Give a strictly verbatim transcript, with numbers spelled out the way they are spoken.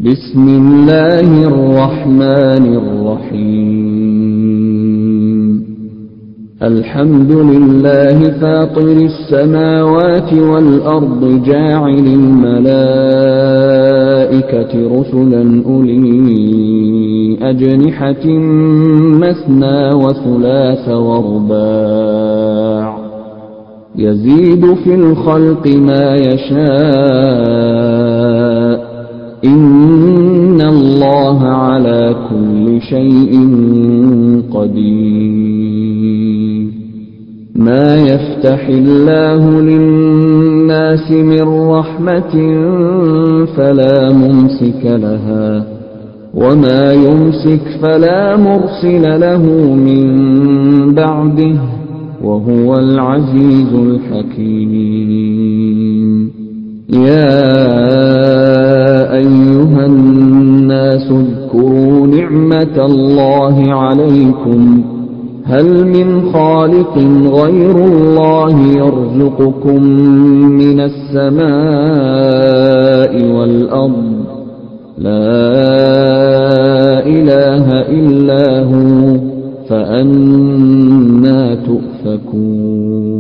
بسم الله الرحمن الرحيم الحمد لله فاطر السماوات والأرض جاعل الملائكة رسلا أولي أجنحة مثنى وثلاث ورباع يزيد في الخلق ما يشاء إن الله على كل شيء قدير ما يفتح الله للناس من رحمة فلا ممسك لها وما يمسك فلا مرسل له من بعده وهو العزيز الحكيم يا أيها الناس اذكروا نعمة الله عليكم هل من خالق غير الله يرزقكم من السماء والأرض لا إله إلا هو فأنى تؤفكون